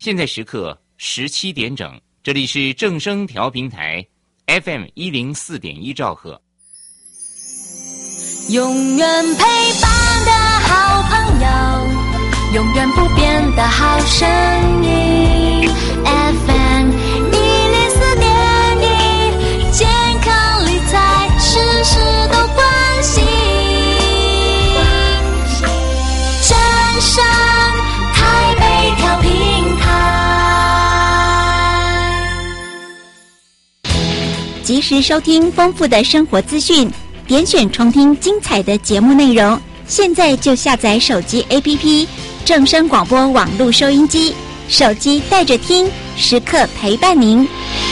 现在时刻17点整，这里是正声调频台 FM104.1兆赫。 永远陪伴的好朋友，永远不变的好声音 FM104.1，健康理财事事都关心，正声台北调频台， 及时收听丰富的生活资讯，点选重听精彩的节目内容。现在就下载手机 APP 正声广播网络收音机，手机带着听，时刻陪伴您。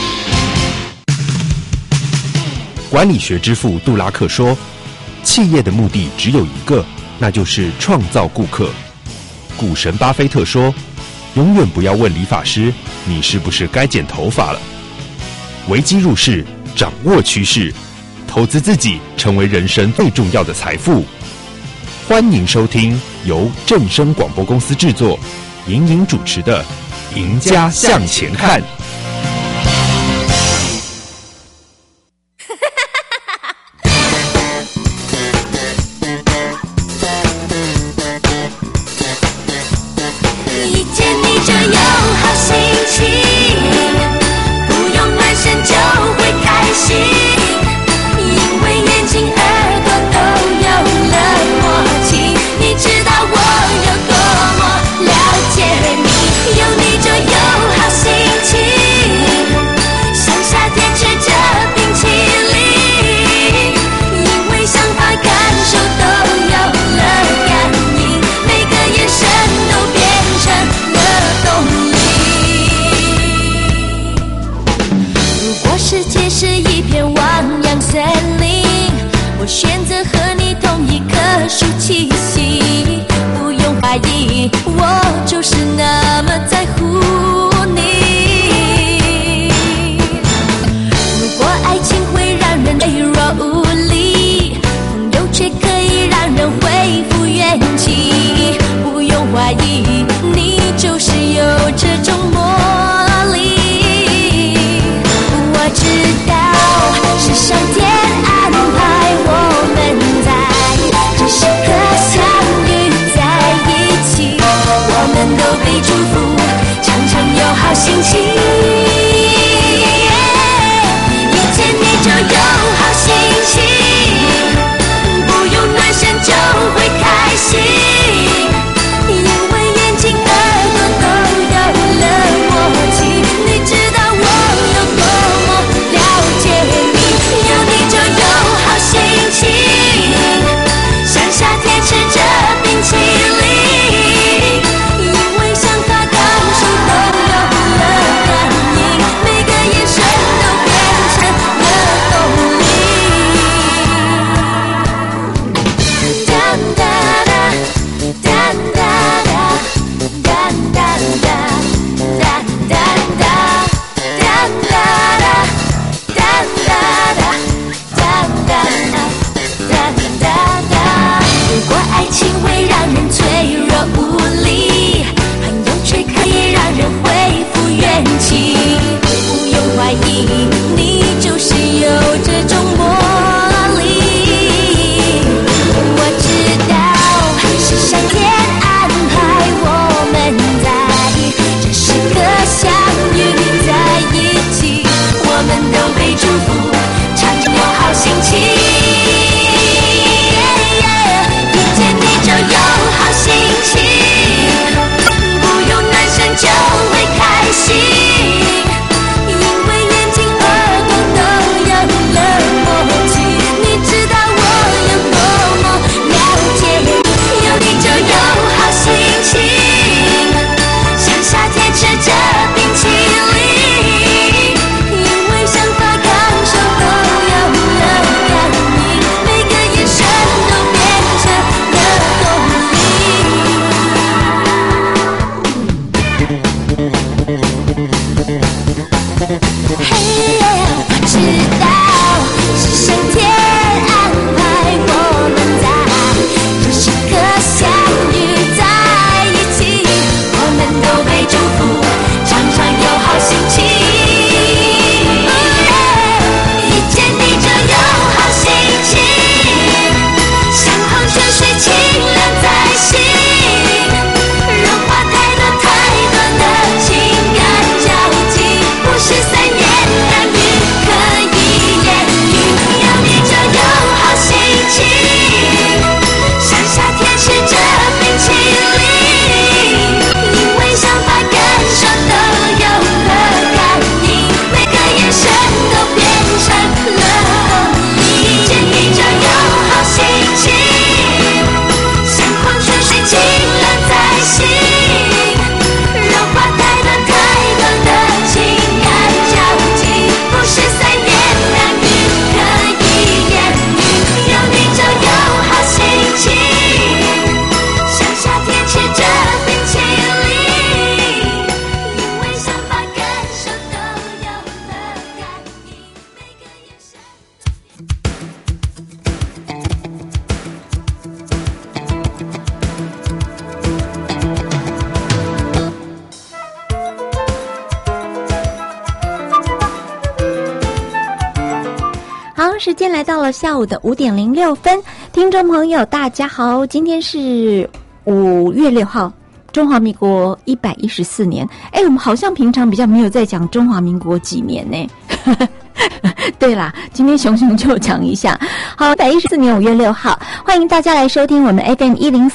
管理学之父杜拉克说，企业的目的只有一个，那就是创造顾客。股神巴菲特说，永远不要问理发师你是不是该剪头发了。危机入市，掌握趋势，投资自己成为人生最重要的财富。欢迎收听由正声广播公司制作、莹莹主持的《赢家向前看》。 一见你就有好心情，不用暖身就会开心，因为眼睛耳朵都有了默契，你知道我有多么了解你，有你就有好心情，像夏天吃着冰淇淋，因为想法感受都有了感应，每个眼神都变成了动力。如果世界是一片汪洋森林，我选择和你同一棵树栖息，不用怀疑，我就是那么在乎你。如果爱情会让人脆弱无力，朋友却可以让人恢复元气，不用怀疑，你就是有这种魔力。我知道是上天安排我们在这时刻相遇在一起，我们都被祝福，常常有好心情，一见你就有好心情，不用暖身就会开心，因为眼睛耳朵都有了默契，你知道我有多么了解你，有你就有好心情，像夏天吃着冰淇淋，因为想法感受都有了感应， 时间来到了下午的5点06分，听众朋友大家好，今天是5月6号，中华民国114年。我们好像平常比较没有在讲中华民国几年呢。对啦，今天熊熊就讲一下。好，114年5月6号，欢迎大家来收听我们 FM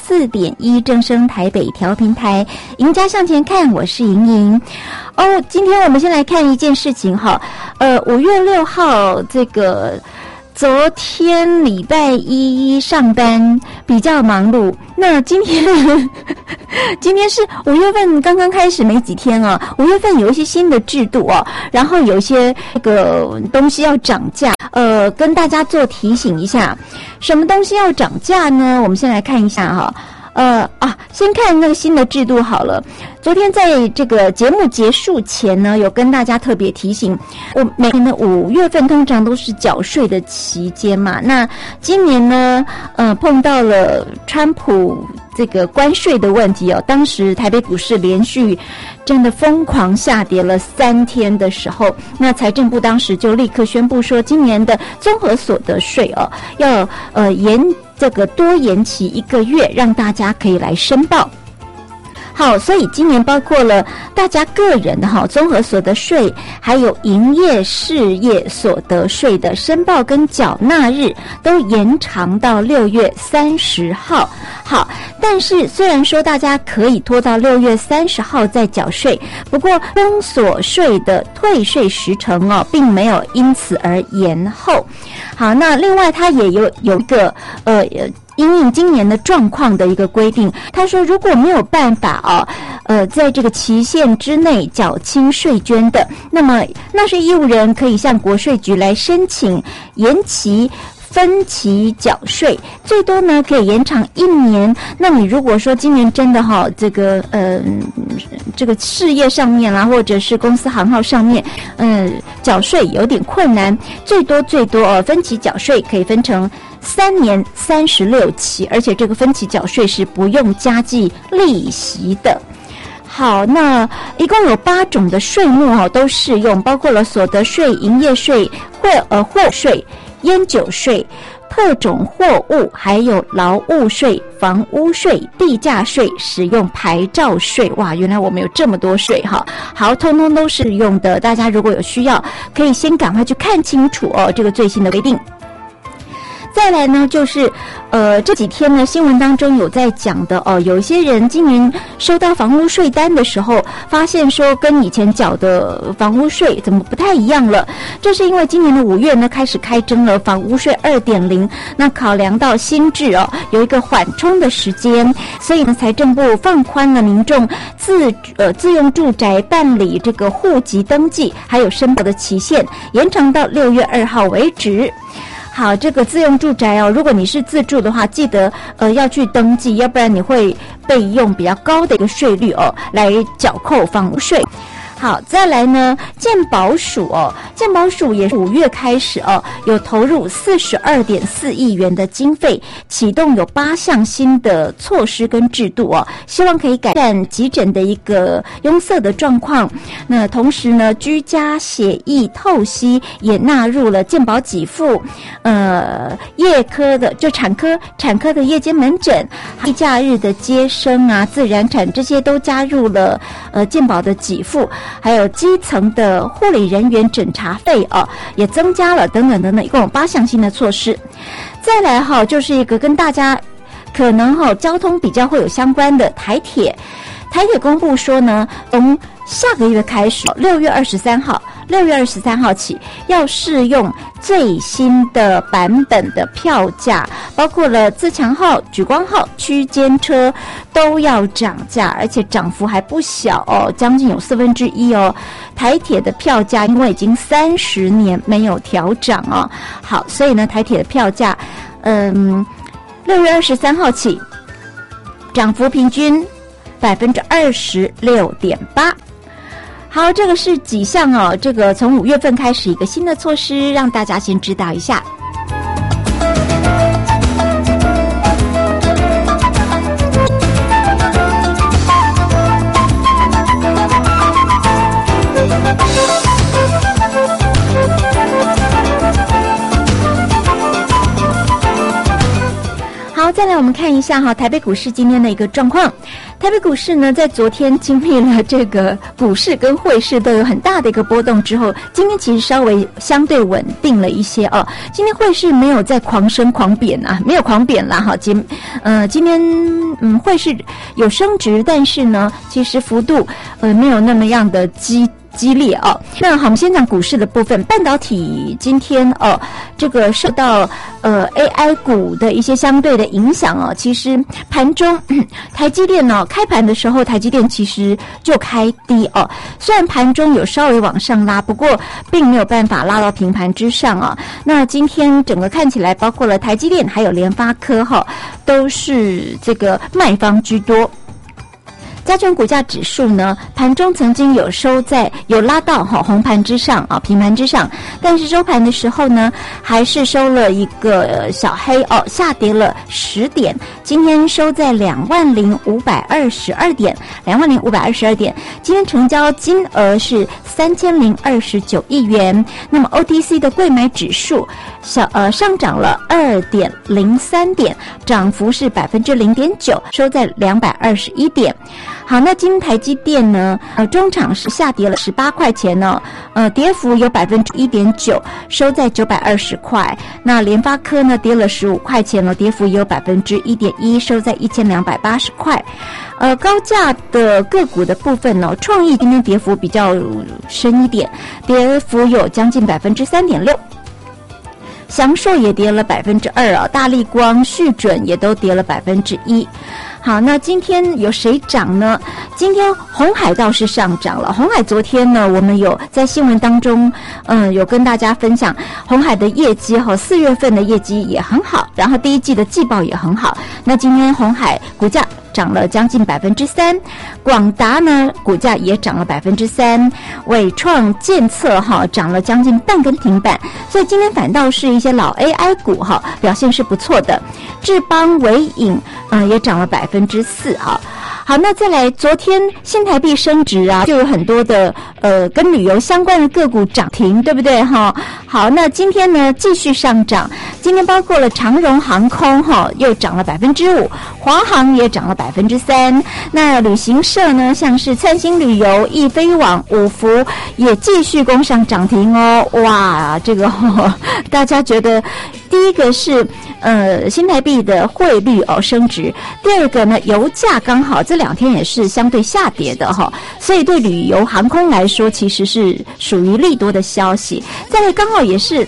104.1正声台北调频台，赢家向前看，我是莹莹。今天我们先来看一件事情哈，5月6号这个。昨天礼拜一上班比较忙碌，那今天是5月份刚刚开始没几天啊，5月份有一些新的制度哦，然后有一些这个东西要涨价，跟大家做提醒一下，什么东西要涨价呢？我们先来看一下哈。先看那个新的制度好了。昨天在这个节目结束前呢，有跟大家特别提醒，我每年的5月份通常都是缴税的期间嘛。那今年呢，碰到了川普这个关税的问题哦，当时台北股市连续真的疯狂下跌了3天的时候，那财政部当时就立刻宣布说，今年的综合所得税哦，要多延期1个月，让大家可以来申报。好，所以今年包括了大家个人的综合所得税，还有营业事业所得税的申报跟缴纳日都延长到6月30号。好，但是虽然说大家可以拖到6月30号再缴税，不过综所税的退税时程并没有因此而延后。好，那另外它也有一个因应今年的状况的一个规定，他说如果没有办法在这个期限之内缴清税捐的，那么纳税义务人可以向国税局来申请延期分期缴税，最多呢可以延长1年。那你如果说今年真的这个事业上面啦，或者是公司行号上面缴税有点困难，最多分期缴税可以分成3年36期，而且这个分期缴税是不用加计利息的。好，那一共有8种的税目都适用，包括了所得税、营业税、货税、烟酒税、特种货物，还有劳务税、房屋税、地价税、使用牌照税。哇，原来我们有这么多税哈！好，通通都适用的，大家如果有需要，可以先赶快去看清楚这个最新的规定。再来呢，就是这几天呢，新闻当中有在讲的有一些人今年收到房屋税单的时候，发现说跟以前缴的房屋税怎么不太一样了。这是因为今年的5月呢开始开征了房屋税 2.0， 那考量到新制有一个缓冲的时间，所以呢财政部放宽了民众自用住宅办理这个户籍登记还有申报的期限，延长到6月2号为止。好，这个自用住宅如果你是自住的话，记得要去登记，要不然你会被用比较高的一个税率来缴扣房屋税。好，再来呢，健保署健保署也是5月开始有投入42.4亿元的经费，启动有8项新的措施跟制度希望可以改善急诊的一个拥塞的状况。那同时呢，居家血液透析也纳入了健保给付，夜科的就产科的夜间门诊，例假日的接生啊、自然产这些都加入了健保的给付。还有基层的护理人员诊查费也增加了，等等等等，一共有8项新的措施。再来就是一个跟大家可能交通比较会有相关的台铁公布说呢，从下个月开始6月23号起要适用最新的版本的票价，包括了自强号、莒光号、区间车都要涨价，而且涨幅还不小将近有1/4台铁的票价因为已经30年没有调涨好，所以呢台铁的票价6月23号起涨幅平均26.8%。好，这个是几项这个从5月份开始一个新的措施，让大家先知道一下。 来我们看一下哈，台北股市今天的一个状况。台北股市呢，在昨天经历了这个股市跟汇市都有很大的一个波动之后，今天其实稍微相对稳定了一些哦。今天汇市没有再狂升狂贬啊，没有狂贬啦哈。今天汇市有升值，但是呢，其实幅度没有那么样的激烈哦。那好，我们先讲股市的部分。半导体今天这个受到AI 股的一些相对的影响哦。其实盘中台积电开盘的时候，台积电其实就开低哦。虽然盘中有稍微往上拉，不过并没有办法拉到平盘之上哦。那今天整个看起来，包括了台积电还有联发科都是这个卖方居多。加权股价指数呢，盘中曾经有拉到红盘之上啊，平盘之上，但是收盘的时候呢，还是收了一个小黑下跌了10点，今天收在20522点，20522点，今天成交金额是3029亿元。那么 OTC 的柜买指数上涨了2.03点，涨幅是0.9%，收在221点。好，那今天台积电呢，中场是下跌了18块钱呢，跌幅有1.9%，收在920块。那联发科呢，跌了15块钱了，跌幅也有1.1%，收在1280块。高价的个股的部分呢，创意今天跌幅比较深一点，跌幅有将近3.6%。祥硕也跌了2%啊，大立光、旭准也都跌了1%。好，那今天有谁涨呢？今天鸿海倒是上涨了。鸿海昨天呢，我们有在新闻当中，有跟大家分享鸿海的业绩4月份的业绩也很好，然后第一季的季报也很好。那今天鸿海股价涨了将近3%，广达呢股价也涨了3%，伟创、建策涨了将近半根停板，所以今天反倒是一些老 AI 股表现是不错的，智邦、伟影也涨了4%啊。好，那再来，昨天新台币升值啊，就有很多的跟旅游相关的个股涨停，对不对哈？好，那今天呢继续上涨，今天包括了长荣航空又涨了5%，华航也涨了3%。那旅行社呢，像是灿星旅游、易飞网、五福也继续攻上涨停哦。哇，这个大家觉得第一个是新台币的汇率升值，第二个呢油价刚好这2天也是相对下跌的所以对旅游航空来说其实是属于利多的消息。再来刚好也是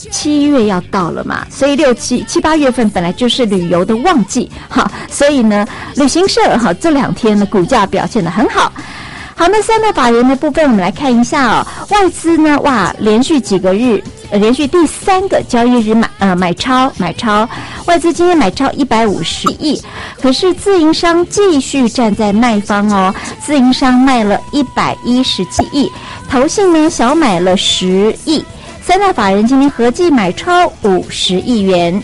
7月要到了嘛，所以6、7、8月份本来就是旅游的旺季所以呢旅行社这2天的股价表现得很好。好，那三大法人的部分我们来看一下外资呢连续几个日连续第3个交易日买超，外资今天买超150亿，可是自营商继续站在卖方自营商卖了117亿，投信呢小买了10亿，三大法人今天合计买超50亿元。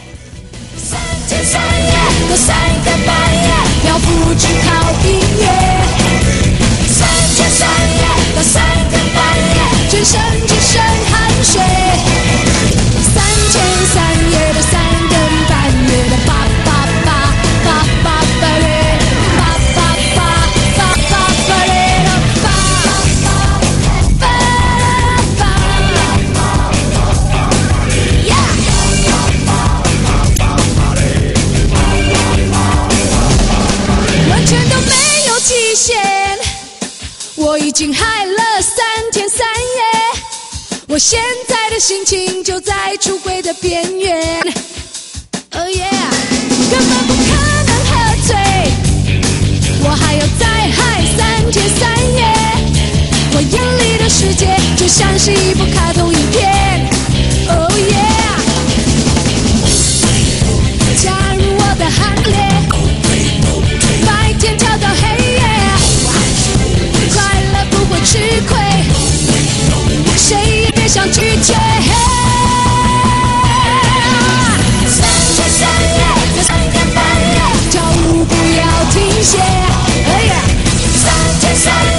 3天3夜都3个半夜，漂浮只靠音乐。3天3夜都3个半夜，全身只剩汗水。3天3夜的3更半夜的叭叭叭叭叭叭嘞，叭叭叭叭叭叭嘞了叭叭叭完全都没有极限，我已经嗨了3天3夜，我现在的心情就在出轨的边缘。Oh yeah， 根本不可能喝醉，我还要再嗨3天3夜。我眼里的世界就像是一部卡通影片。Oh yeah， 加入我的行列，白天跳到黑夜，快乐不会吃亏，谁也别想拒绝。3天3夜在3更半夜，跳舞不要停歇。3天3夜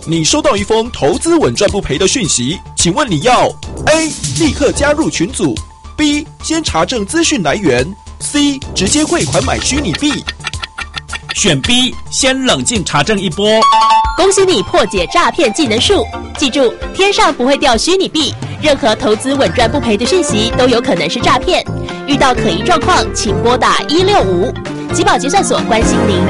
你收到一封投资稳赚不赔的讯息，请问你要 A. 立刻加入群组， B. 先查证资讯来源， C. 直接汇款买虚拟币。 选 B， 先冷静查证一波。 恭喜你破解诈骗技能树，记住，天上不会掉虚拟币，任何投资稳赚不赔的讯息都有可能是诈骗。遇到可疑状况，请拨打165，集保结算所关心您。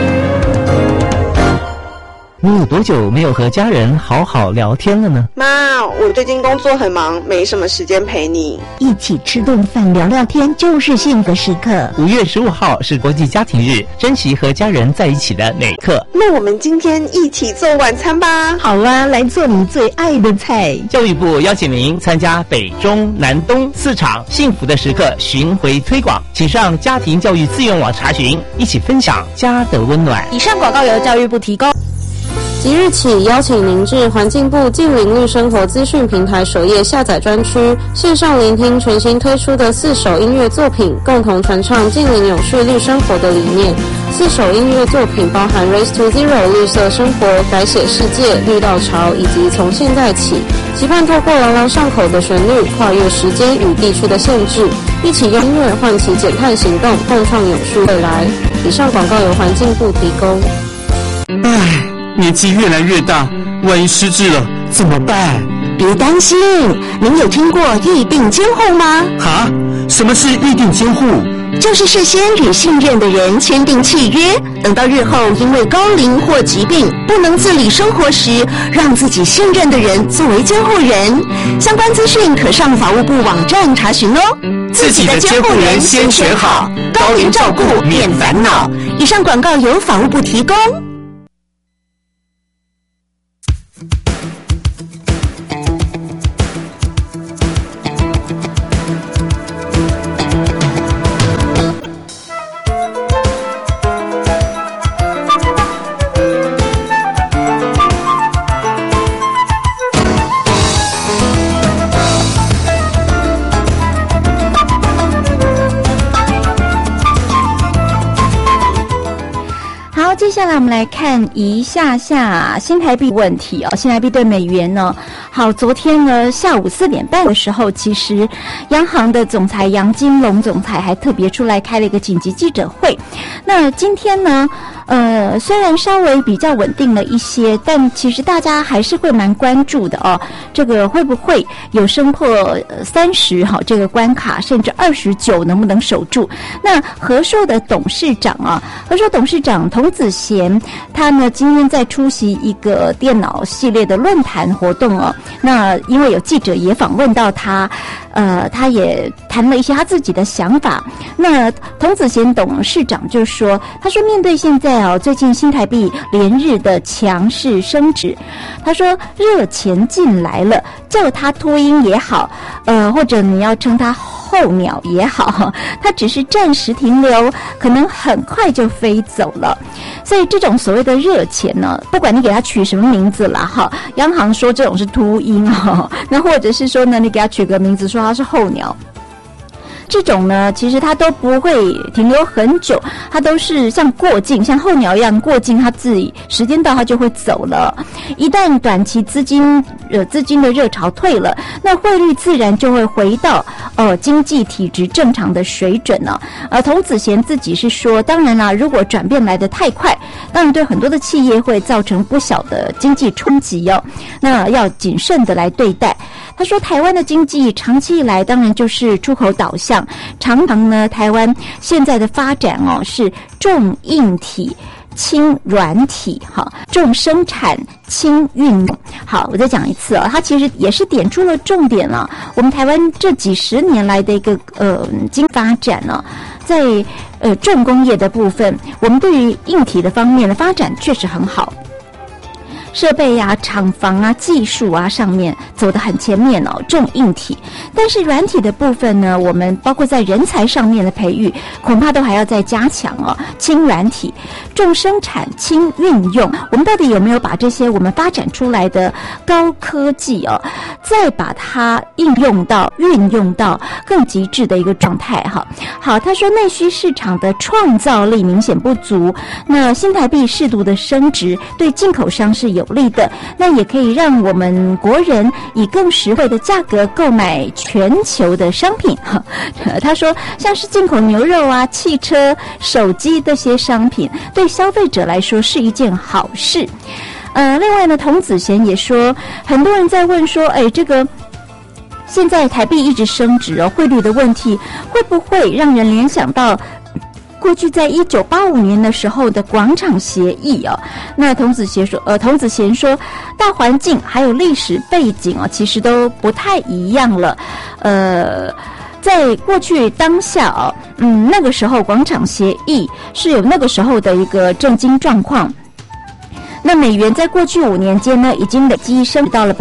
你有多久没有和家人好好聊天了呢？ 妈，我最近工作很忙，没什么时间陪你。 一起吃顿饭聊聊天就是幸福时刻。 5月15号是国际家庭日，珍惜和家人在一起的每刻。 那我们今天一起做晚餐吧。 好啊，来做你最爱的菜。 教育部邀请您参加北中南东4场幸福的时刻巡回推广，请上家庭教育资源网查询，一起分享家的温暖。 以上广告由教育部提供。 即日起，邀请您至环境部近邻绿生活资讯平台首页下载专区，线上聆听全新推出的4首音乐作品，共同传唱近邻永续绿生活的理念。4首音乐作品包含 Race to Zero 绿色生活、改写世界、绿道潮以及从现在起，期盼透过朗朗上口的旋律，跨越时间与地区的限制，一起用音乐唤起减碳行动，共创永续未来。以上广告由环境部提供。 年纪越来越大，万一失智了怎么办？ 别担心，您有听过预定监护吗？ 哈？什么是预定监护？ 就是事先与信任的人签订契约，等到日后因为高龄或疾病不能自理生活时，让自己信任的人作为监护人。相关资讯可上法务部网站查询哦。 自己的监护人先选好，高龄照顾免烦恼。 以上广告由法务部提供。 接下来我们来看一下新台币问题哦，新台币对美元呢，好，昨天呢下午4点半的时候，其实央行的总裁杨金龙总裁还特别出来开了一个紧急记者会。那今天呢，虽然稍微比较稳定了一些，但其实大家还是会蛮关注的哦，这个会不会有升破30哈这个关卡，甚至29能不能守住？那和硕的董事长啊，和硕董事长童子贤，他呢今天在出席一个电脑系列的论坛活动哦。那因为有记者也访问到他，他也谈了一些他自己的想法。那童子贤董事长就说，他说面对现在最近新台币连日的强势升值，他说热钱进来了，叫他脱鹰也好，或者你要称他候鸟也好，它只是暂时停留，可能很快就飞走了。所以这种所谓的热钱呢，不管你给它取什么名字啦哈，央行说这种是秃鹰哈，那或者是说呢，你给它取个名字说它是候鸟。这种呢，其实它都不会停留很久，它都是像过境，像候鸟一样过境，它自己时间到它就会走了。一旦短期资金的热潮退了，那汇率自然就会回到经济体质正常的水准了。童子贤自己是说，当然啦，如果转变来得太快，当然对很多的企业会造成不小的经济冲击哦。那要谨慎的来对待。他说，台湾的经济长期以来当然就是出口导向，常常呢，台湾现在的发展是重硬体轻软体，好，重生产轻运用。好，我再讲一次它其实也是点出了重点了。我们台湾这几十年来的一个经济发展呢，在重工业的部分，我们对于硬体的方面的发展确实很好。设备啊、厂房啊、技术啊上面走得很前面重硬体。但是软体的部分呢，我们包括在人才上面的培育，恐怕都还要再加强轻软体、重生产、轻运用，我们到底有没有把这些我们发展出来的高科技再把它运用到更极致的一个状态哈。好，他说内需市场的创造力明显不足，那新台币适度的升值对进口商是有利的，那也可以让我们国人以更实惠的价格购买全球的商品。他说，像是进口牛肉啊、汽车、手机这些商品，对消费者来说是一件好事。另外呢，童子贤也说，很多人在问说，这个现在台币一直升值汇率的问题会不会让人联想到过去在1985年的时候的广场协议那童子贤说，大环境还有历史背景其实都不太一样了。在过去当下那个时候广场协议是有那个时候的一个政经状况。那美元在过去5年间呢，已经累积升到了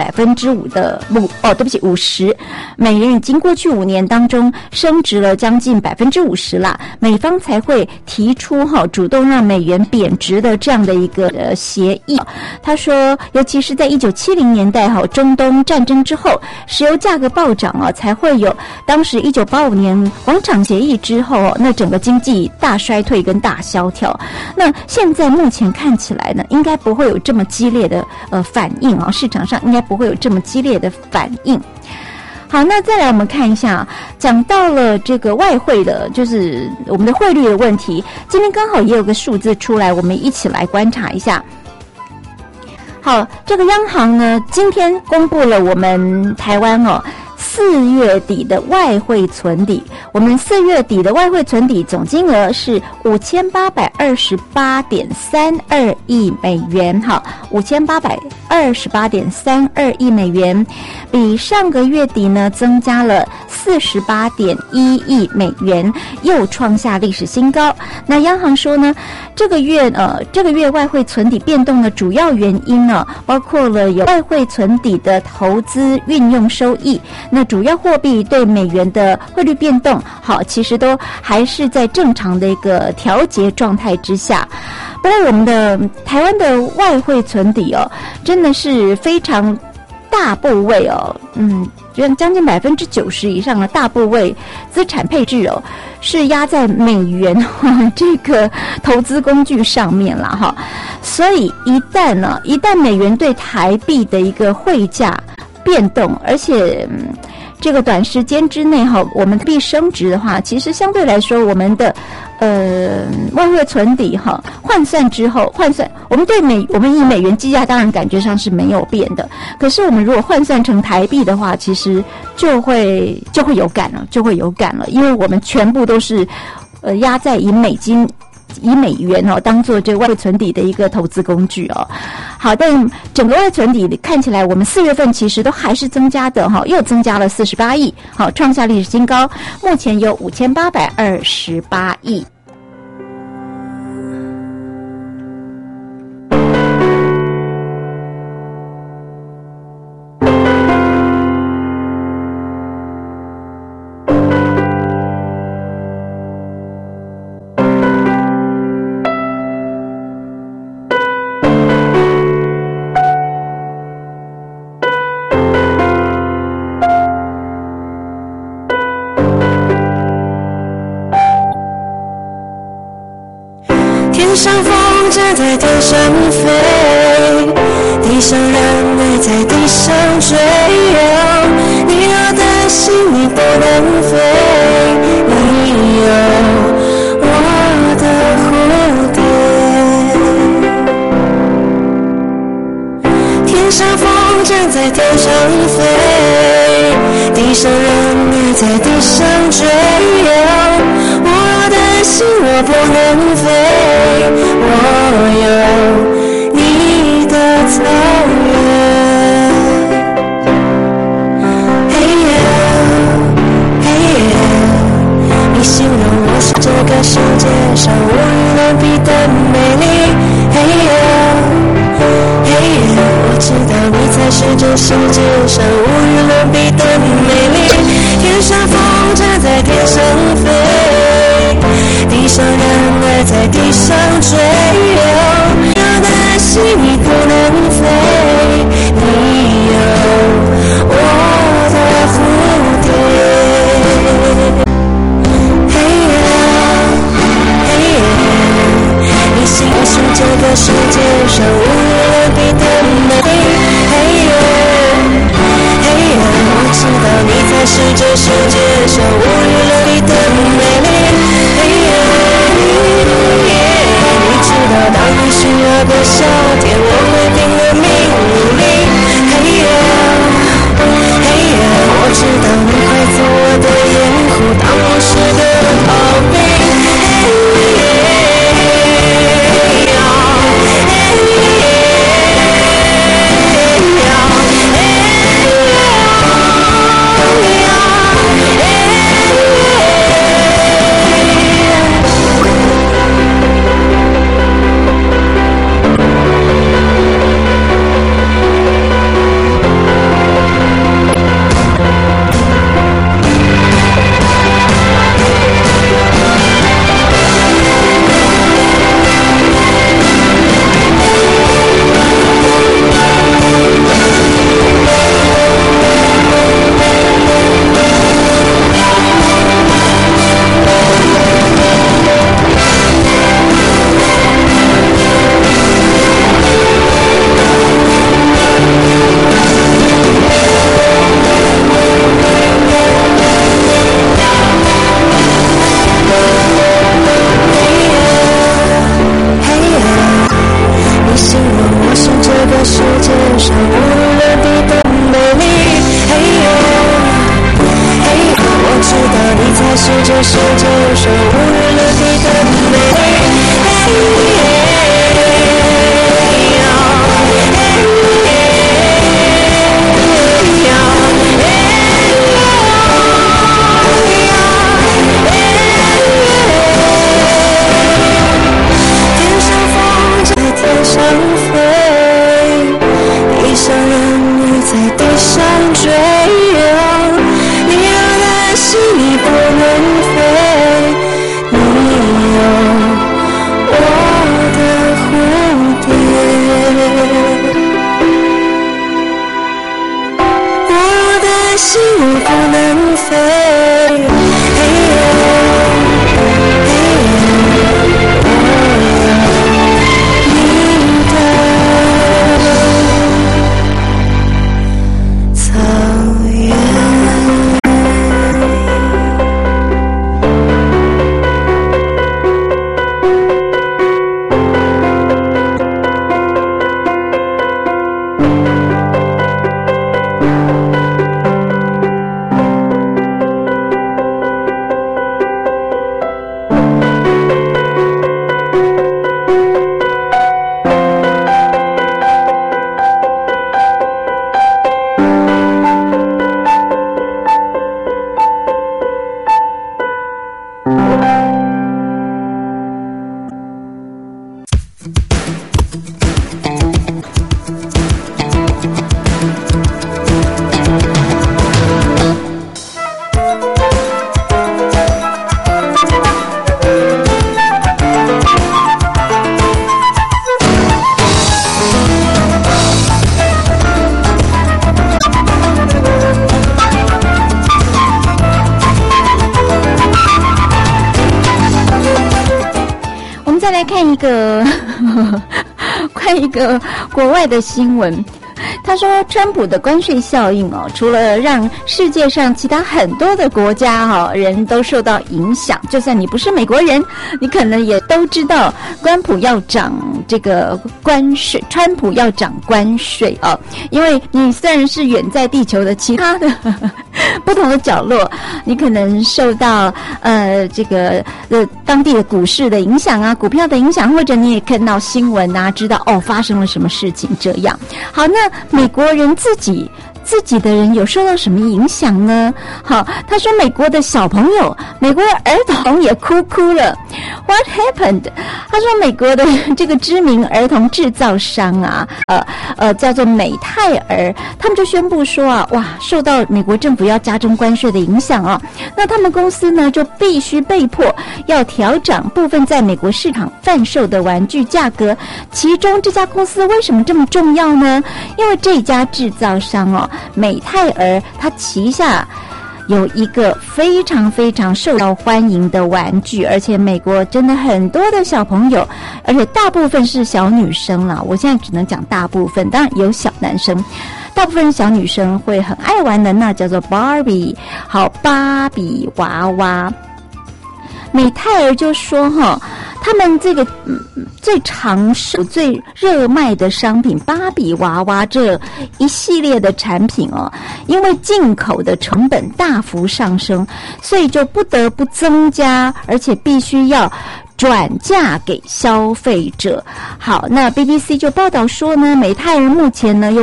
50%，美元已经过去5年当中升值了将近50%啦，美方才会提出主动让美元贬值的这样的一个协议。他说，尤其是在1970年代中东战争之后，石油价格暴涨才会有当时1985年广场协议之后那整个经济大衰退跟大萧条。那现在目前看起来呢，应该不会有这么激烈的反应市场上应该不会有这么激烈的反应。好，那再来我们看一下，讲到了这个外汇的，就是我们的汇率的问题，今天刚好也有个数字出来，我们一起来观察一下。好，这个央行呢今天公布了我们台湾4月底的外汇存底，我们4月底的外汇存底总金额是5828.32亿美元，5828.32亿美元，比上个月底呢增加了48.1亿美元，又创下历史新高。那央行说呢，这个月外汇存底变动的主要原因包括了有外汇存底的投资运用收益，那主要货币对美元的汇率变动其实都还是在正常的一个调节状态之下。不过我们的台湾的外汇存底真的是非常大部位将近90%以上的大部位资产配置是压在美元这个投资工具上面啦所以一旦美元对台币的一个汇价变动，而且这个短时间之内我们币升值的话，其实相对来说我们的外汇存底换算之后，我们以美元计价，当然感觉上是没有变的，可是我们如果换算成台币的话，其实就会有感了，因为我们全部都是压在以美元当做这个外汇存底的一个投资工具好，但整个外汇存底看起来，我们4月份其实都还是增加的又增加了48亿，创下历史新高，目前有5828亿。 天上风筝在天上飞，地上人儿在地上追。你我的心你不能飞，你有我的蝴蝶。天上风筝在天上飞，地上人儿在地上追。我的心我不能飞，我有你的草原。嘿呀嘿呀，你形容我是这个世界上无与伦比的美丽。嘿呀嘿呀，我知道你才是这世界上无与伦比的美丽。天上风筝在天上飞，地上人儿在地上追。我的心你不能飞，你有我的蝴蝶。嘿呀嘿呀，你形容这个世界上无与伦比的美不能飞。 看一个国外的新闻，他说川普的关税效应除了让世界上其他很多的国家人都受到影响，就算你不是美国人，你可能也都知道川普要涨这个关税，川普要涨关税因为你虽然是远在地球的其他的不同的角落，你可能受到这个当地的股市的影响啊，股票的影响，或者你也看到新闻啊，知道发生了什么事情这样。好，那美国人自己的人有受到什么影响呢？好，他说美国的小朋友，美国的儿童也哭了。What happened？ 他说美国的这个知名儿童制造商啊，叫做美泰儿，他们就宣布说受到美国政府要加征关税的影响那他们公司呢就必须被迫要调涨部分在美国市场贩售的玩具价格。其中这家公司为什么这么重要呢？因为这家制造商美泰儿，它旗下有一个非常非常受到欢迎的玩具，而且美国真的很多的小朋友，而且大部分是小女生啦，我现在只能讲大部分，当然有小男生，大部分小女生会很爱玩的，那叫做 Barbie。 好，芭比娃娃。美泰儿就说他们这个最长寿最热卖的商品芭比娃娃这一系列的产品因为进口的成本大幅上升，所以就不得不增加，而且必须要转嫁给消费者。好，那 BBC 就报道说呢，美泰儿目前呢有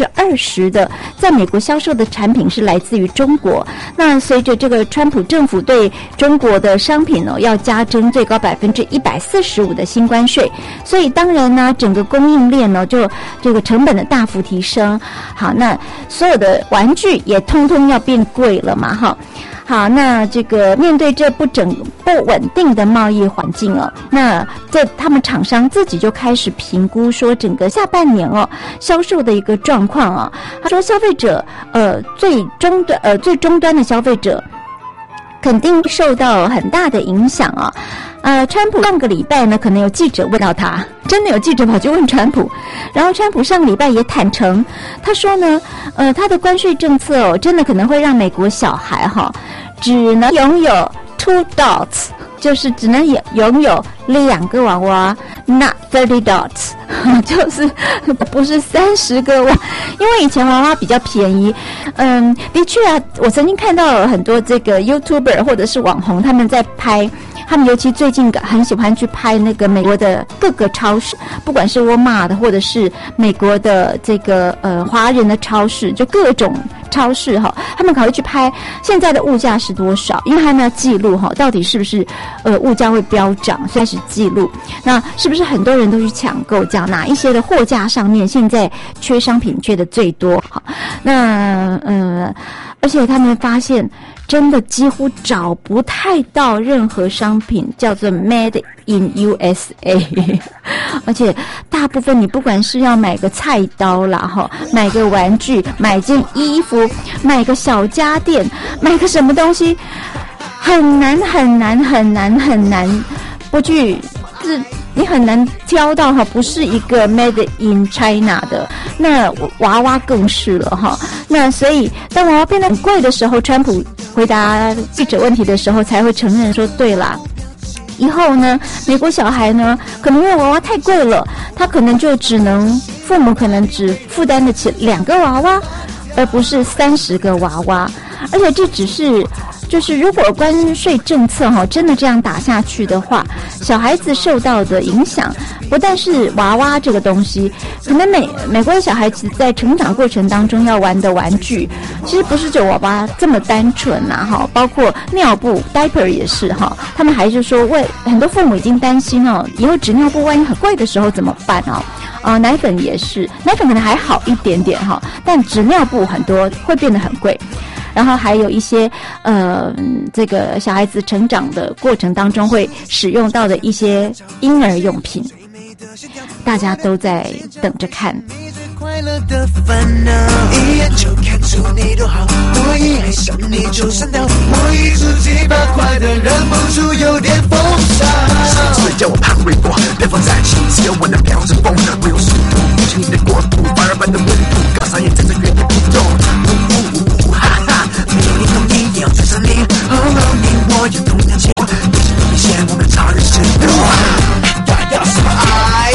20%的在美国销售的产品是来自于中国。那随着这个川普政府对中国的商品要加征最高145%的新关税，所以当然呢整个供应链就这个成本的大幅提升。好，那所有的玩具也通通要变贵了嘛好，那这个面对这不稳定的贸易环境那他们厂商自己就开始评估说整个下半年销售的一个状况他说消费者最终端的消费者肯定受到很大的影响川普上个礼拜呢，可能有记者问到他，真的有记者跑去问川普，然后川普上个礼拜也坦诚，他说呢，他的关税政策真的可能会让美国小孩只能拥有 2 dots， 就是只能拥有2个娃娃 ，not 30 dots， 就是不是30个娃，因为以前娃娃比较便宜。的确我曾经看到很多这个 YouTuber 或者是网红他们在拍。他们尤其最近很喜欢去拍那个美国的各个超市，不管是沃尔玛的或者是美国的这个华人的超市，就各种超市他们考虑去拍现在的物价是多少，因为他们要记录到底是不是物价会飙涨，开始记录。那是不是很多人都去抢购，这样哪一些的货架上面现在缺商品缺的最多？那而且他们发现真的几乎找不太到任何商品叫做 Made in USA， 而且大大部分你不管是要买个菜刀啦，买个玩具，买件衣服，买个小家电，买个什么东西，很难，不去你很难挑到不是一个 Made in China 的，那娃娃更是了那所以当娃娃变得很贵的时候，川普回答记者问题的时候才会承认说，对啦，以后呢，美国小孩呢，可能因为娃娃太贵了，他可能就父母可能只负担得起2个娃娃，而不是30个娃娃，而且这只是。就是如果关税政策真的这样打下去的话，小孩子受到的影响不但是娃娃这个东西，可能美国的小孩子在成长过程当中要玩的玩具，其实不是只有娃娃这么单纯包括尿布 diaper 也是他们还是说很多父母已经担心以后纸尿布万一很贵的时候怎么办奶粉也是，奶粉可能还好一点点但纸尿布很多会变得很贵。然后还有一些这个小孩子成长的过程当中会使用到的一些婴儿用品，大家都在等着看。 快乐的烦恼，一眼就看出你多好，我一爱上你就上吊，我一触即发，快得忍不住有点疯傻。谁叫我潘玮柏，别放在心，只有我能飘着风，不用试图不进你的国度，反而般的温度，高山也站在原地不动。没有你懂你，也要追上你，你我有同样情况，你是你先，我们超人是要什么爱？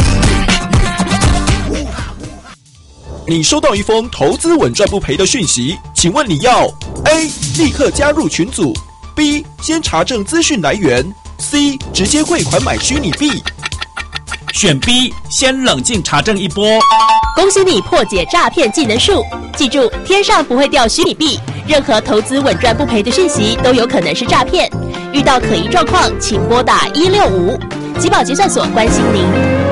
你收到一封投资稳赚不赔的讯息，请问你要 A 立刻加入群组， B 先查证资讯来源， C 直接汇款买虚拟币。 选 B， 先冷静查证一波。 恭喜你破解诈骗技能树，记住，天上不会掉虚拟币，任何投资稳赚不赔的讯息都有可能是诈骗。遇到可疑状况，请拨打165，集保结算所关心您。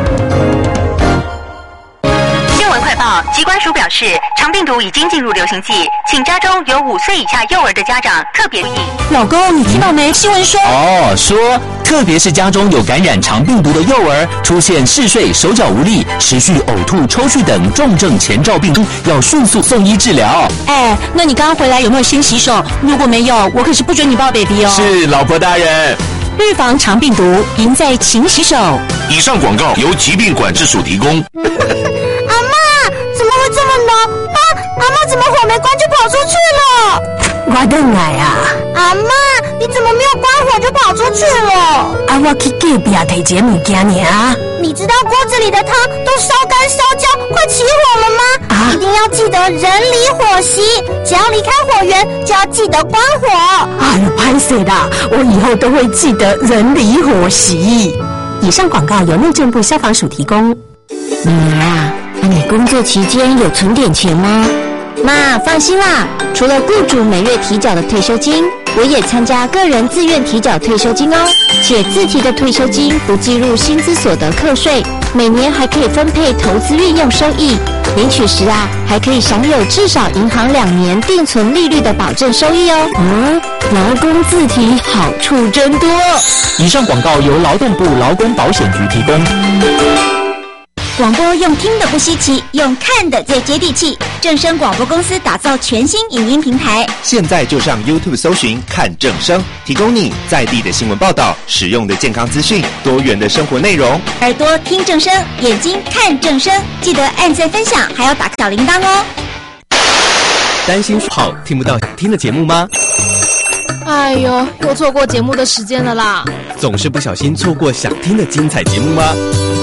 新闻快报，疾管署表示，肠病毒已经进入流行季，请家中有5岁以下幼儿的家长特别留意。 老公，你听到没？新闻说说特别是家中有感染肠病毒的幼儿，出现嗜睡、手脚无力、持续呕吐、抽搐等重症前兆病征，要迅速送医治疗。 那你刚刚回来有没有先洗手？如果没有，我可是不准你抱 baby 哦。 是，老婆大人。 预防肠病毒，赢在勤洗手。 以上广告由疾病管制署提供。 阿嬷，怎么会这么冷？阿嬷怎么火没关就跑出去了？ 我等来啊！ 阿嬷，你怎么没有关火就跑出去了？ 我去隔壁提一个物件呢。 你知道锅子里的汤都烧干烧焦，快起火了吗？一定要记得人离火熄，只要离开火源就要记得关火。 拍谁的？我以后都会记得人离火熄。以上广告由内政部消防署提供。你工作期间有存点钱吗？ 妈，放心啦，除了雇主每月提缴的退休金，我也参加个人自愿提缴退休金哦，且自提的退休金不计入薪资所得课税，每年还可以分配投资运用收益，领取时还可以享有至少银行2年定存利率的保证收益哦。劳工自提好处真多。 以上广告由劳动部劳工保险局提供。 广播用听的不稀奇，用看的最接地气。正声广播公司打造全新影音平台， 现在就上 YouTube 搜寻看正声，提供你在地的新闻报道、实用的健康资讯、多元的生活内容。 耳朵听正声，眼睛看正声，记得按赞分享，还要打小铃铛哦。 担心好听不到想听的节目吗？ 哎呦，又错过节目的时间了啦！ 总是不小心错过想听的精彩节目吗？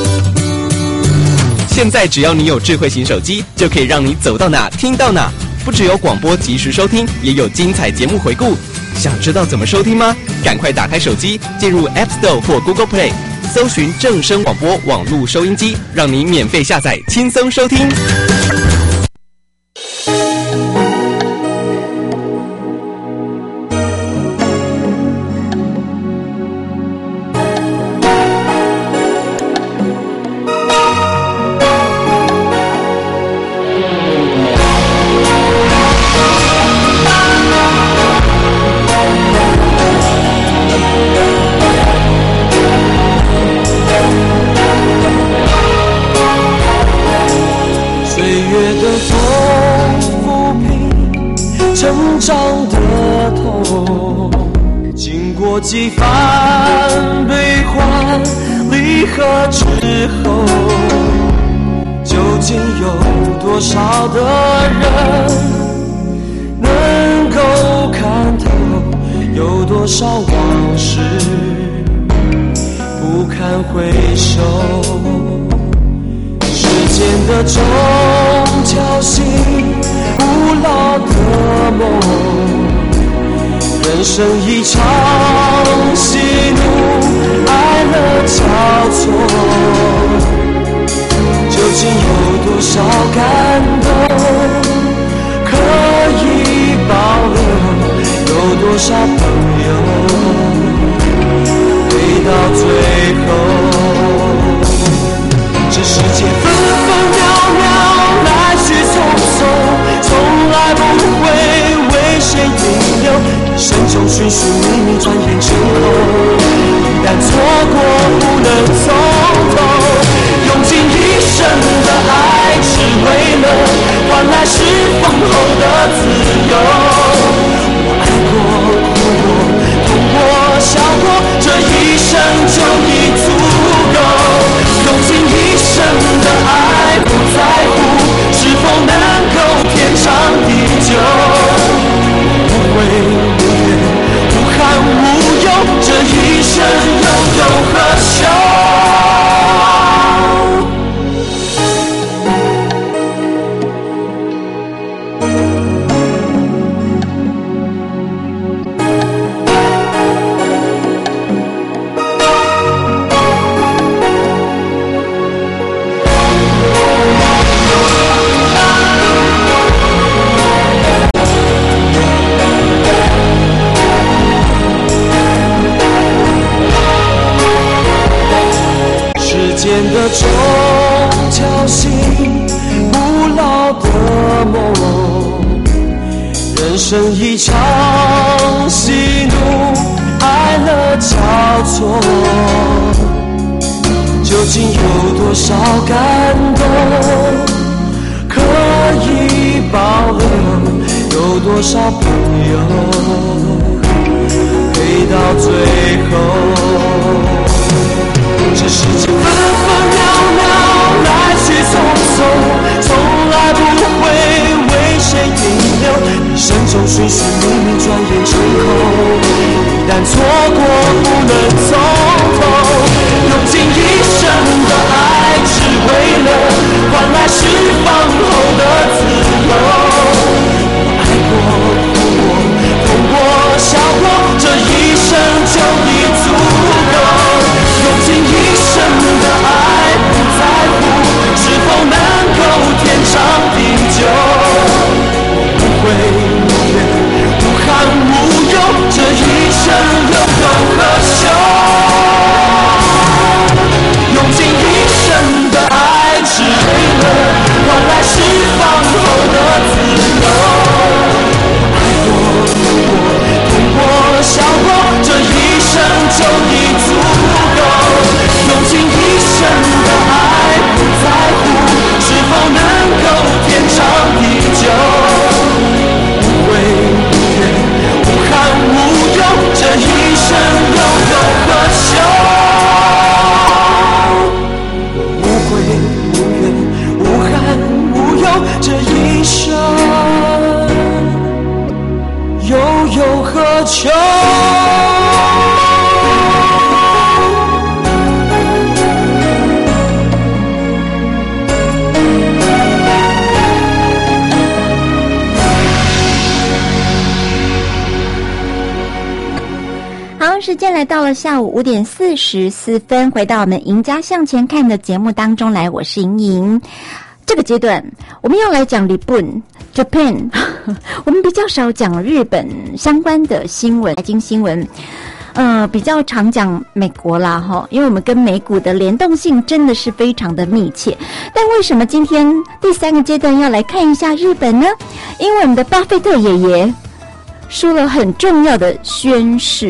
现在只要你有智慧型手机，就可以让你走到哪听到哪。不只有广播及时收听，也有精彩节目回顾。想知道怎么收听吗？赶快打开手机，进入 App Store 或 Google Play， 搜寻正声广播网络收音机，让你免费下载，轻松收听。 过几番悲欢离合之后，究竟有多少的人能够看透？有多少往事不堪回首？时间的钟敲醒古老的梦，人生一场喜怒哀乐交错，究竟有多少感动可以保留？有多少朋友陪到最后？这世界分分秒秒来去匆匆，从来不会为谁停留，一生中寻寻觅觅转眼成空，一旦错过不能从头，用尽一生的爱只为了换来是丰厚的自由。我爱过哭过痛过笑过，这一生就已足够，用尽一生的爱不在乎是否能够天长地久，无悔无怨无憾无忧，这一生又有何求？的钟敲醒古老的梦，人生一场喜怒哀乐交错，究竟有多少感动可以保留？有多少朋友陪到最后？这世界分分秒秒来去匆匆，从来不会为谁停留，一生中寻寻觅觅转眼成空，一旦错过不能从头，用尽一生的爱只为了换来是丰厚的自由。我爱过哭过痛过笑过，这一生就已足够，用尽一生的爱不在乎是否能够天长地久，无悔无怨无憾无忧，这一生又有何求？用尽一生的爱只为了换来是丰厚的自由。爱过哭过痛过笑过，这一生就已足够，用尽一生的爱不在乎是否能够天长地久，无悔无怨无憾无忧，这一生又有何求？无悔无怨无憾无忧，这一生又有何求？ 时间来到了下午5点44分，回到我们赢家向前看的节目当中来，我是莹莹。这个阶段我们要来讲日本 Japan 我们比较少讲日本相关的新闻，财经新闻比较常讲美国啦齁，因为我们跟美股的联动性真的是非常的密切。但为什么今天第三个阶段要来看一下日本呢？因为我们的巴菲特爷爷说了很重要的宣誓，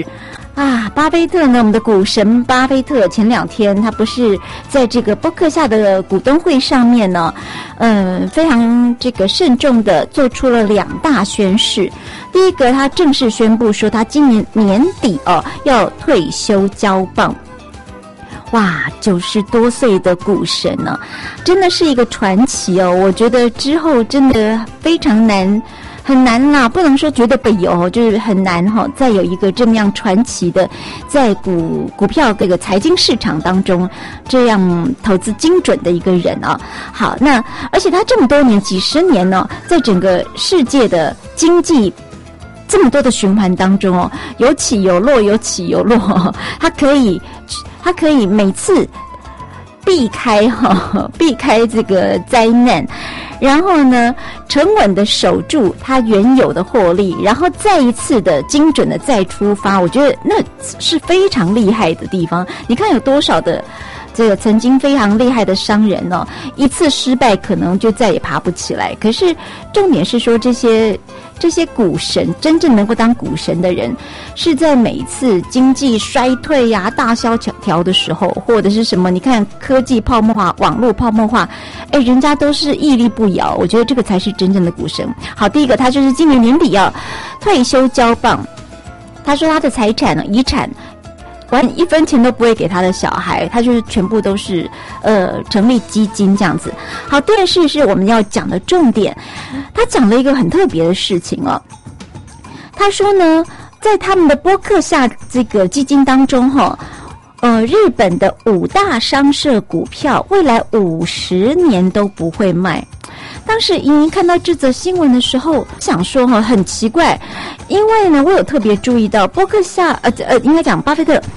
巴菲特呢，我们的股神巴菲特前2天他不是在这个波克夏的股东会上面呢，非常这个慎重的做出了2大宣誓。第一个，他正式宣布说他今年年底要退休交棒。哇，90多岁的股神呢，真的是一个传奇哦。我觉得之后真的非常难。很难啦，不能说绝对不有，就是很难再有一个这么样传奇的，在股票这个财经市场当中这样投资精准的一个人啊。好，那而且他这么多年几十年呢，在整个世界的经济这么多的循环当中有起有落，有起有落，他可以每次避开这个灾难，然后呢沉稳的守住它原有的获利，然后再一次的精准的再出发。我觉得那是非常厉害的地方。你看有多少的这个曾经非常厉害的商人一次失败可能就再也爬不起来。可是重点是说这些股神，真正能够当股神的人，是在每一次经济衰退大萧条的时候，或者是什么，你看科技泡沫化、网络泡沫化，人家都是屹立不摇。我觉得这个才是真正的股神。好，第一个，他就是今年年底要退休交棒。他说他的财产遗产1分钱都不会给他的小孩，他就是全部都是成立基金这样子。好，第二是我们要讲的重点，他讲了一个很特别的事情他说呢，在他们的波克夏这个基金当中日本的5大商社股票未来50年都不会卖。当时莹莹看到这则新闻的时候，想说很奇怪，因为呢，我有特别注意到波克夏应该讲巴菲特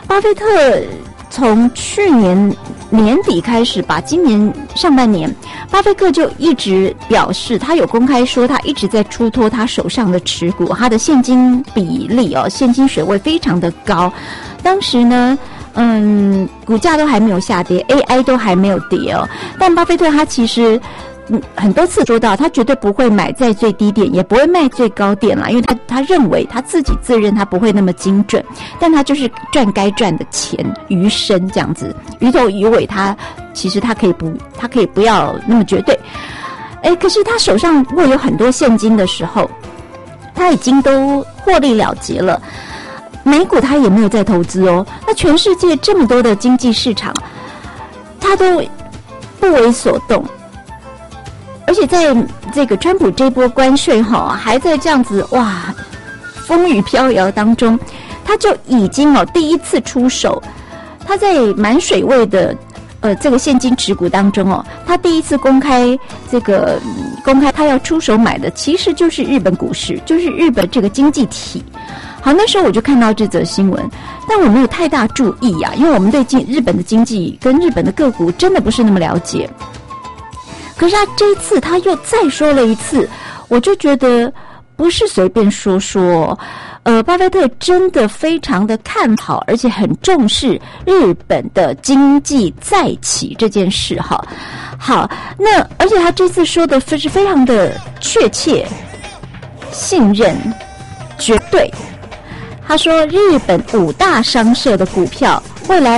从去年年底开始吧，今年上半年，巴菲特就一直表示，他有公开说他一直在出脱他手上的持股，他的现金比例现金水位非常的高。当时呢股价都还没有下跌， AI 都还没有跌但巴菲特他其实很多次说到，他绝对不会买在最低点，也不会卖最高点啦，因为他认为他自己自认他不会那么精准，但他就是赚该赚的钱，余生这样子，于头于尾其实他可以不要那么绝对。可是他手上握有很多现金的时候，他已经都获利了结了，美股他也没有在投资那全世界这么多的经济市场，他都不为所动。而且在这个川普这波关税还在这样子风雨飘摇当中，他就已经第一次出手。他在满水位的这个现金持股当中他第一次公开他要出手买的，其实就是日本股市，就是日本这个经济体。好，那时候我就看到这则新闻，但我没有太大注意因为我们对日本的经济跟日本的个股真的不是那么了解。可是他这一次他又再说了一次，我就觉得不是随便说巴菲特真的非常的看好，而且很重视日本的经济再起这件事好，那而且他这次说的是非常的确切、信任、绝对。他说日本5大商社的股票未来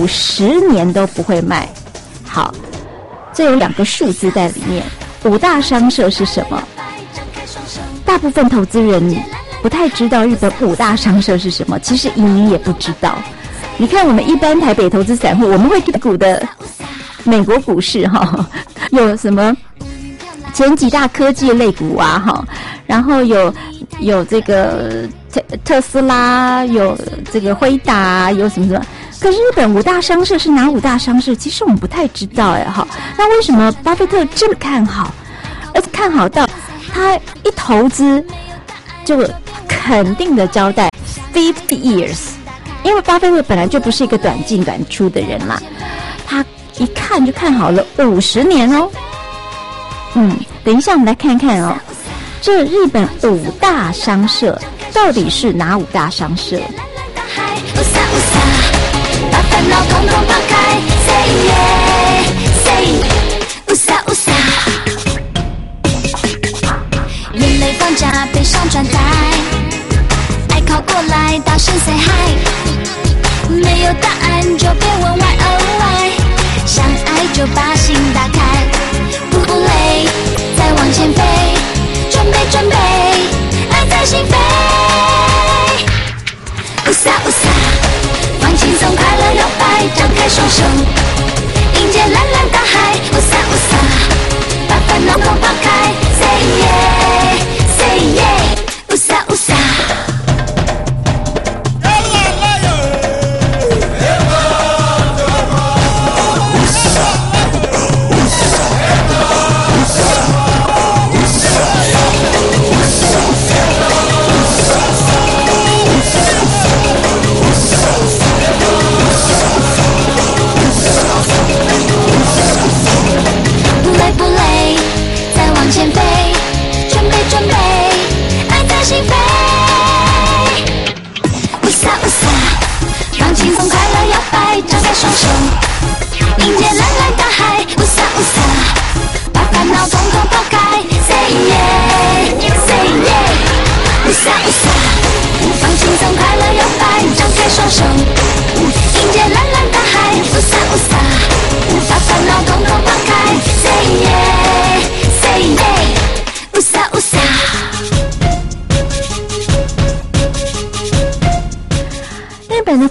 50年都不会卖。好，这有2个数字在里面。5大商社是什么？大部分投资人不太知道日本5大商社是什么，其实莹也不知道。你看我们一般台北投资散户，我们会股的美国股市有什么前几大科技类股然后有这个特斯拉，有这个辉达，有什么可是日本5大商社是哪5大商社？其实我们不太知道那为什么巴菲特这么看好，而且看好到他一投资就肯定的交代50 years， 因为巴菲特本来就不是一个短进短出的人啦，他一看就看好了50年等一下我们来看看这日本5大商社到底是哪5大商社？ 把烦恼统统抛开 ，Say yeah， Say， 乌撒，眼泪放假，悲伤转台，爱靠过来，大声 Say hi。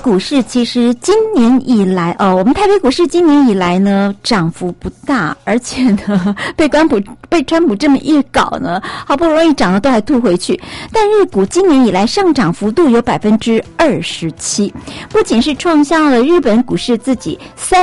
股市其实今年以来我们台北股市今年以来呢涨幅不大，而且呢被川普这么一搞呢，好不容易涨了都还吐回去。但日股今年以来上涨幅度有27%，不仅是创下了日本股市自己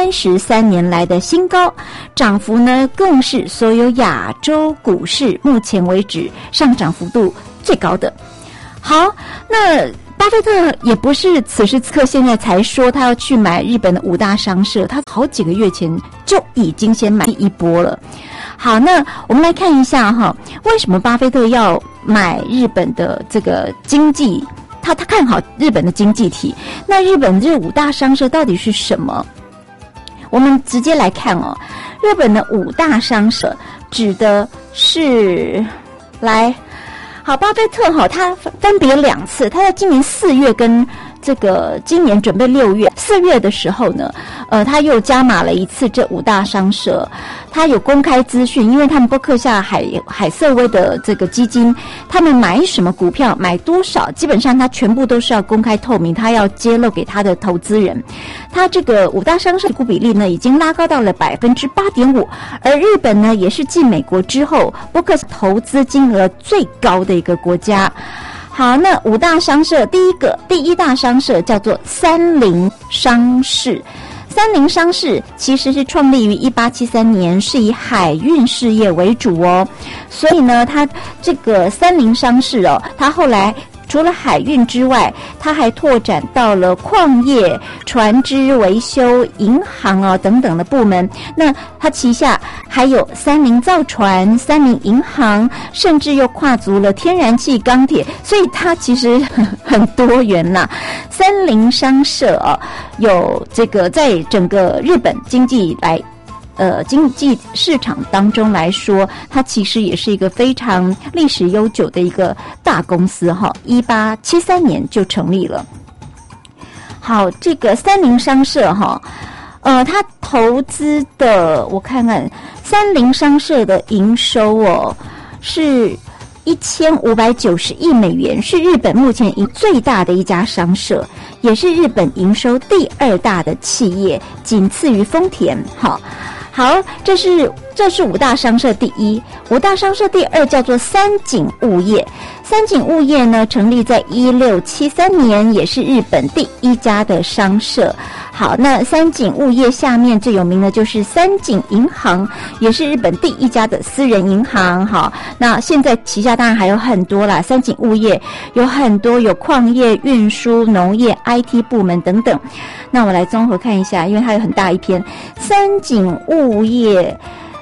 33年来的新高，涨幅呢更是所有亚洲股市目前为止上涨幅度最高的。好，那巴菲特也不是此时此刻现在才说他要去买日本的5大商社，他好几个月前就已经先买一波了。好，那我们来看一下为什么巴菲特要买日本的这个经济，他看好日本的经济体。那日本这5大商社到底是什么？我们直接来看日本的5大商社指的是好，巴菲特他分别2次，他在今年4月跟这个今年准备6月，4月的时候呢，他又加码了一次这5大商社，他有公开资讯，因为他们伯克夏海瑟薇的这个基金，他们买什么股票，买多少，基本上他全部都是要公开透明，他要揭露给他的投资人。他这个5大商社的股比例呢，已经拉高到了 8.5%， 而日本呢，也是继美国之后，伯克夏投资金额最高的一个国家。好，那5大商社，第一大商社叫做三菱商事。三菱商事其实是创立于1873年，是以海运事业为主所以呢，它这个三菱商事它后来除了海运之外，它还拓展到了矿业、船只维修、银行等等的部门。那它旗下还有三菱造船、三菱银行，甚至又跨足了天然气、钢铁，所以它其实很多元呐。三菱商社有这个在整个日本经济市场当中来说，它其实也是一个非常历史悠久的一个大公司1873年就成立了。好，这个三菱商社它投资的，我看看，三菱商社的营收是1590亿美元，是日本目前最大的一家商社，也是日本营收第2大的企业，仅次于丰田。好，这是5大商社第一。5大商社第2叫做三井物业。三井物业呢，成立在1673年，也是日本第1家的商社。好，那三井物业下面最有名的就是三井银行，也是日本第1家的私人银行。好，那现在旗下当然还有很多啦，三井物业有很多，有矿业、运输、农业、IT 部门等等。那我来综合看一下，因为它有很大一篇。三井物业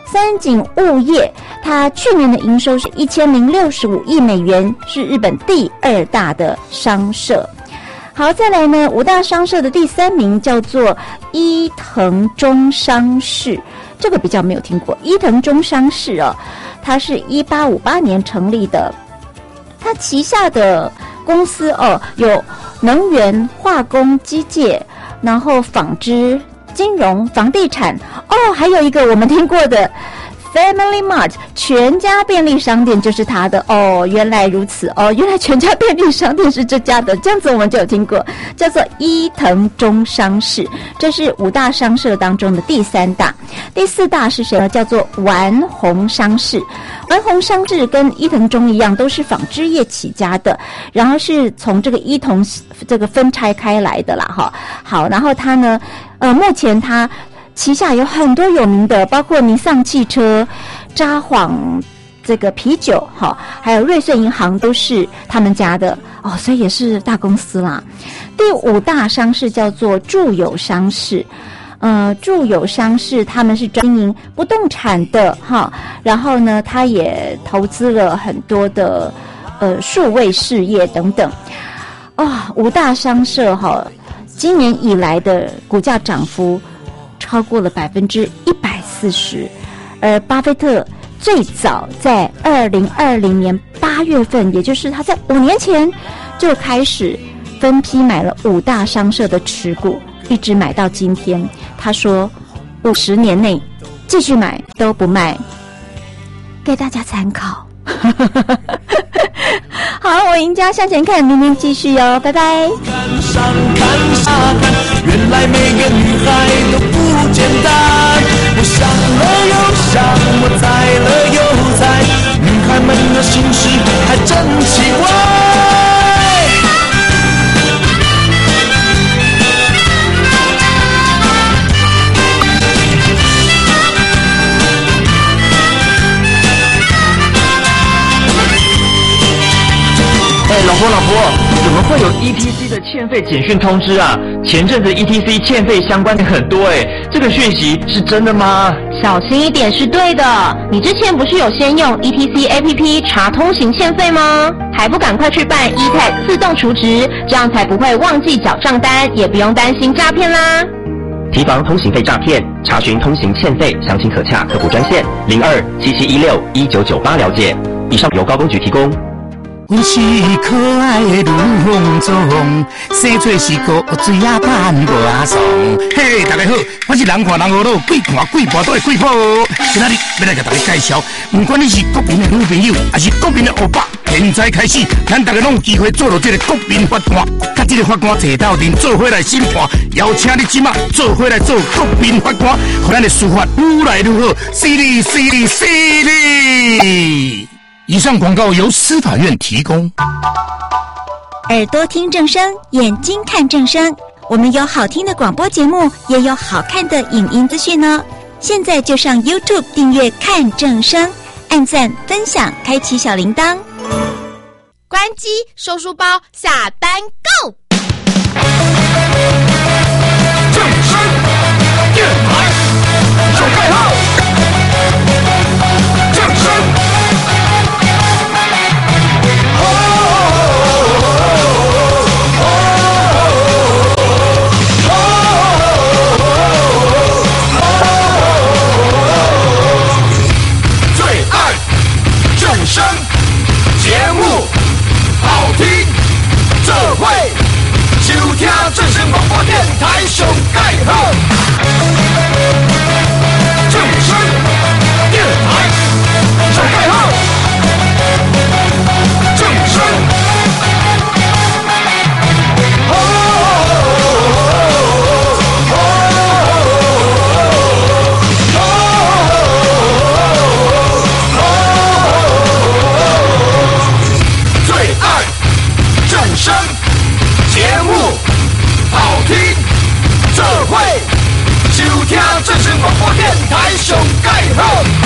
它去年的营收是1065亿美元，是日本第2大的商社。好，再来呢，5大商社的第3名叫做伊藤忠商事，这个比较没有听过。伊藤忠商事它是1858年成立的，它旗下的公司有能源、化工、机械，然后纺织、金融、房地产还有一个我们听过的 Family Mart 全家便利商店就是它的原来如此原来全家便利商店是这家的，这样子我们就有听过，叫做伊藤忠商事，这是5大商社当中的第3大。第4大是谁呢？叫做丸红商事。丸红商事跟伊藤忠一样，都是纺织业起家的，然后是从这个伊藤这个分拆开来的啦好，然后它呢目前它旗下有很多有名的，包括尼桑汽车、札幌这个啤酒还有瑞穗银行都是他们家的所以也是大公司啦。第5大商事叫做住友商事。住友商事他们是经营不动产的然后呢，他也投资了很多的数位事业等等。5大商社今年以来的股价涨幅超过了140%，而巴菲特最早在2020年8月份，也就是他在5年前就开始分批买了5大商社的持股，一直买到今天。他说50年内继续买都不卖，给大家参考。好，我赢家向前看，明天继续拜拜。 上看下看，原来每个女孩都不简单。我想了又想，我猜了又猜，女孩们的心事还真奇怪。 老婆，怎么会有 ETC 的欠费简讯通知啊？前阵子 ETC 欠费相关的很多这个讯息是真的吗？ 小心一点是对的。你之前不是有先用 ETC APP 查通行欠费吗？还不赶快去办 eTag 自动储值，这样才不会忘记缴账单，也不用担心诈骗啦。 提防通行费诈骗，查询通行欠费，详情可洽客服专线0277161998了解。以上由高工局提供。 阮是可爱的女红妆，生做是个水啊扮外爽。嘿，大家好，我是人看人好老，鬼看鬼婆都会鬼婆。今仔日要来给大家介绍，不管你是国民的女朋友，还是国民的欧巴，现在开始，咱大家拢有机会做到这个国民法官，甲这个法官坐斗阵做伙来审判，邀请你即马做伙来做国民法官，让咱的司法愈来愈好，犀利犀利犀利！以上广告由司法院提供。 耳朵听正声，眼睛看正声。我们有好听的广播节目，也有好看的影音资讯哦。现在就上 YouTube 订阅看正声，按赞、分享，开启小铃铛。 关机，收书包，下单 Go！ 正声电台手盖号，正声。正声节目好听，这会收听正声广播电台上盖好。正声电台上盖好，正声。正声节目好听，这会收听正声广播电台上盖好。